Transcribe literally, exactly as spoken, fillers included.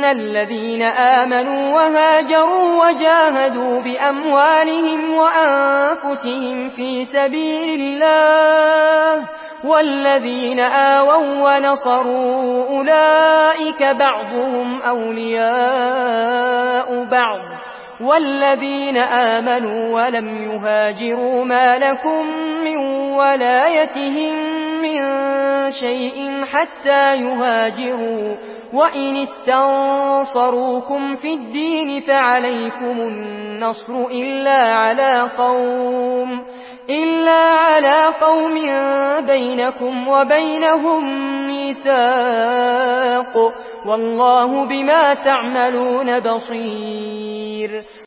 الذين آمنوا وهاجروا وجاهدوا بأموالهم وأنفسهم في سبيل الله والذين آووا ونصروا أولئك بعضهم أولياء بعض والذين آمنوا ولم يهاجروا ما لكم من ولايتهم من شيء حتى يهاجروا وإن استنصروكم في الدين فعليكم النصر إلا على قوم إلا على قوم بينكم وبينهم ميثاق والله بما تعملون بصير